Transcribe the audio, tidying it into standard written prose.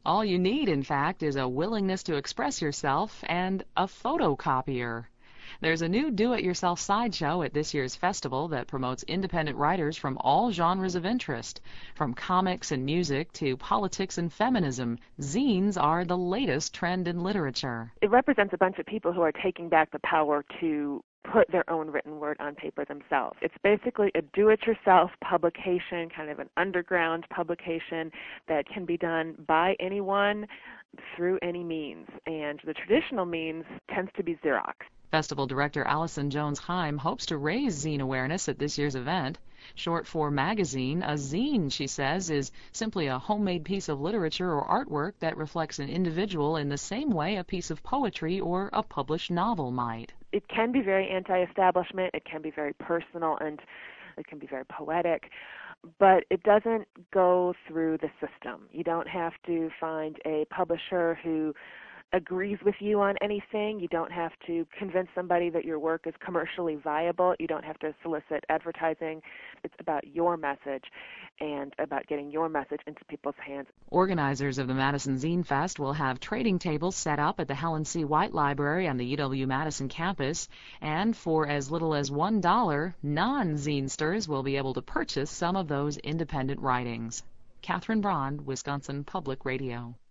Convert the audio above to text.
All you need, in fact, is a willingness to express yourself and a photocopier. There's a new do-it-yourself sideshow at this year's festival that promotes independent writers from all genres of interest. From comics and music to politics and feminism, zines are the latest trend in literature. It represents a bunch of people who are taking back the power to put their own written word on paper themselves. It's basically a do-it-yourself publication, kind of an underground publication that can be done by anyone through any means. And the traditional means tends to be Xerox. Festival director Allison Jones-Heim hopes to raise zine awareness at this year's event. Short for magazine, a zine, she says, is simply a homemade piece of literature or artwork that reflects an individual in the same way a piece of poetry or a published novel might. It can be very anti-establishment, it can be very personal, and it can be very poetic, but it doesn't go through the system. You don't have to find a publisher who agrees with you on anything. You don't have to convince somebody that your work is commercially viable. You don't have to solicit advertising. It's about your message and about getting your message into people's hands. Organizers of the Madison Zine Fest will have trading tables set up at the Helen C. White Library on the UW-Madison campus, and for as little as $1, non-zinesters will be able to purchase some of those independent writings. Catherine Braun, Wisconsin Public Radio.